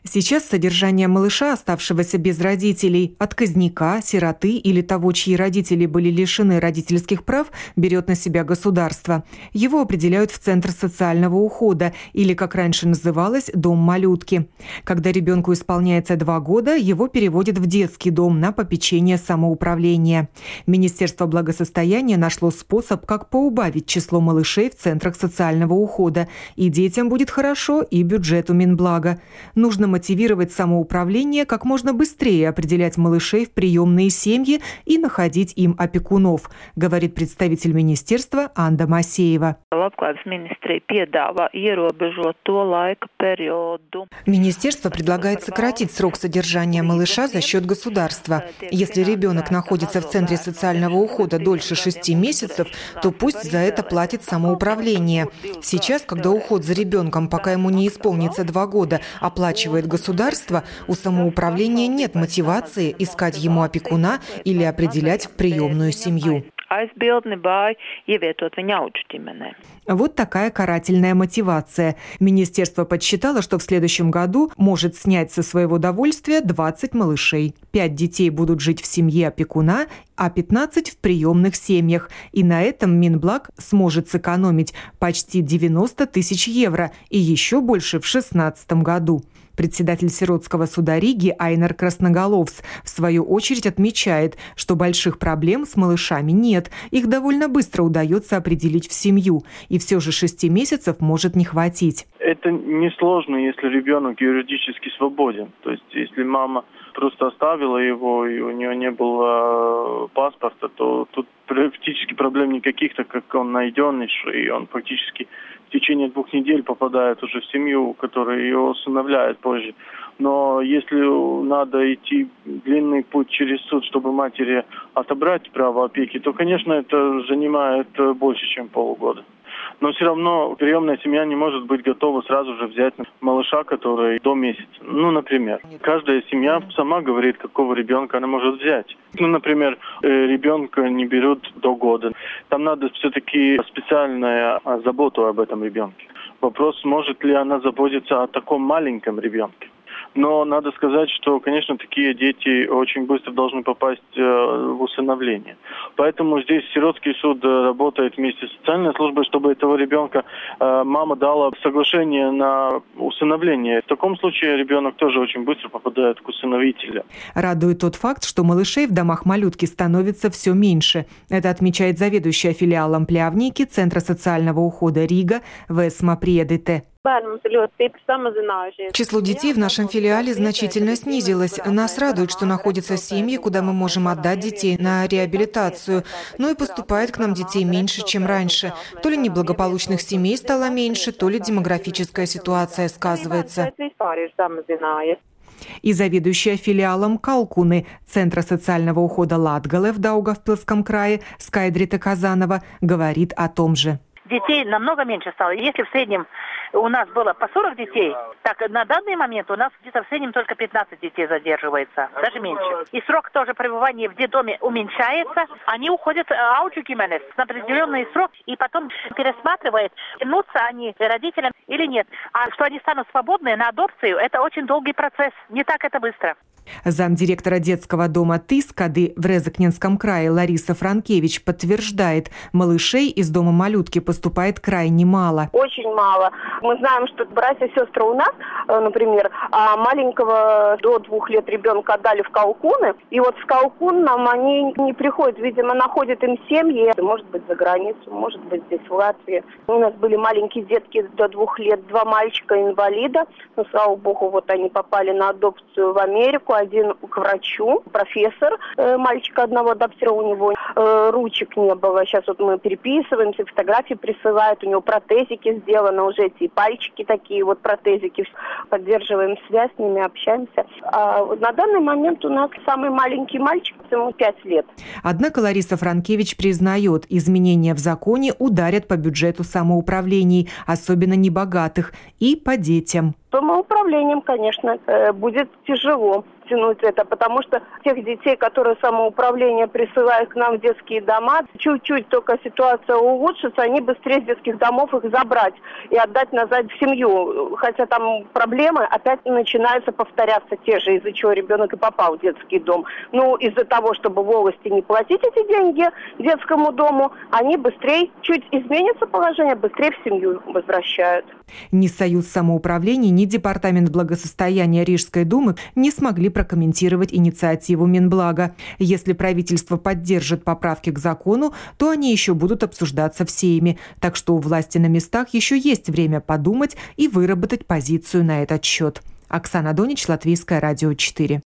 Сейчас содержание малыша, оставшегося без родителей, отказника, сироты или того, чьи родители были лишены родительских прав, берет на себя государство. Его определяют в Центр социального ухода или, как раньше называлось, дом малютки. Когда ребенку исполняется 2 года, его переводят в детский дом на попечение самоуправления. Министерство благосостояния нашло способ, как поубавить число малышей в центрах социального ухода. И детям будет хорошо, и бюджету Минблага. Нужно мотивировать самоуправление как можно быстрее определять малышей в приемные семьи и находить им опекунов, говорит представитель министерства Анда Масеева. Министерство предлагает сократить срок содержания малыша за счет государства. Если ребенок находится в центре социального ухода дольше 6 месяцев, то пусть за это платит самоуправление. Сейчас, когда уход за ребенком, пока ему не исполнится 2 года, оплачивает государство, у самоуправления нет мотивации искать ему опекуна или определять в приемную семью. Вот такая карательная мотивация. Министерство подсчитало, что в следующем году может снять со своего довольствия 20 малышей. 5 детей будут жить в семье опекуна, а 15 в приемных семьях. И на этом Минблаг сможет сэкономить почти 90 тысяч евро и еще больше в 2016 году. Председатель Сиротского суда Риги Айнар Красноголовс в свою очередь отмечает, что больших проблем с малышами нет. Их довольно быстро удается определить в семью. И все же 6 месяцев может не хватить. Это несложно, если ребенок юридически свободен. То есть, если мама просто оставила его, и у нее не было паспорта, то тут практически проблем никаких, так как он найденный, и он фактически в течение 2 недель попадает уже в семью, которая ее усыновляет позже. Но если надо идти длинный путь через суд, чтобы матери отобрать право опеки, то, конечно, это занимает больше, чем полгода. Но все равно приемная семья не может быть готова сразу же взять малыша, который до месяца. Например, каждая семья сама говорит, какого ребенка она может взять. Например, ребенка не берут до года. Там надо все-таки специальная забота об этом ребенке. Вопрос, может ли она заботиться о таком маленьком ребенке. Но надо сказать, что, конечно, такие дети очень быстро должны попасть в усыновление. Поэтому здесь Сиротский суд работает вместе с социальной службой, чтобы этого ребенка мама дала соглашение на усыновление. В таком случае ребенок тоже очень быстро попадает к усыновителю. Радует тот факт, что малышей в домах малютки становится все меньше. Это отмечает заведующая филиалом Плявники Центра социального ухода Рига Весма Приедите. Число детей в нашем филиале значительно снизилось. Нас радует, что находятся семьи, куда мы можем отдать детей на реабилитацию. Но и поступает к нам детей меньше, чем раньше. То ли неблагополучных семей стало меньше, то ли демографическая ситуация сказывается. И заведующая филиалом Калкуны Центра социального ухода Латгале в Даугавпилском крае Скайдрита Казанова говорит о том же. Детей намного меньше стало. Если в среднем у нас было по 40 детей, так на данный момент у нас где-то в среднем только 15 детей задерживается, даже меньше. И срок тоже пребывания в детдоме уменьшается. Они уходят на определенный срок и потом пересматривают, вернутся они родителям или нет. А что они станут свободны на адопцию, это очень долгий процесс. Не так это быстро. Замдиректора детского дома Тыскады в Резекненском крае Лариса Франкевич подтверждает, малышей из дома малютки поступает крайне мало. Очень мало. Мы знаем, что братья и сестры у нас, например, маленького до 2 лет ребенка отдали в Калкуны, и вот в Калкун нам они не приходят, видимо, находят им семьи, может быть, за границу, может быть, здесь в Латвии. У нас были маленькие детки до 2 лет, 2 мальчика-инвалида, но, слава богу, вот они попали на адопцию в Америку. Один к врачу, профессор, мальчика одного адаптировал, у него ручек не было. Сейчас вот мы переписываемся, фотографии присылают, у него протезики сделаны, уже эти пальчики такие, вот протезики. Поддерживаем связь с ними, общаемся. А на данный момент у нас самый маленький мальчик, ему 5 лет. Однако Лариса Франкевич признает, изменения в законе ударят по бюджету самоуправлений, особенно небогатых, и по детям. Самоуправлением, конечно, будет тяжело тянуть это, потому что тех детей, которые самоуправление присылают к нам в детские дома, чуть-чуть только ситуация улучшится, они быстрее с детских домов их забрать и отдать назад в семью. Хотя там проблемы опять начинаются повторяться те же, из-за чего ребенок и попал в детский дом. Ну, из-за того, чтобы волости не платить эти деньги детскому дому, они быстрее, чуть изменится положение, быстрее в семью возвращают. Ни Союз самоуправления, ни Департамент благосостояния Рижской думы не смогли прокомментировать инициативу Минблага. Если правительство поддержит поправки к закону, то они еще будут обсуждаться в Сейме. Так что у власти на местах еще есть время подумать и выработать позицию на этот счет. Оксана Донич, Латвийское радио 4.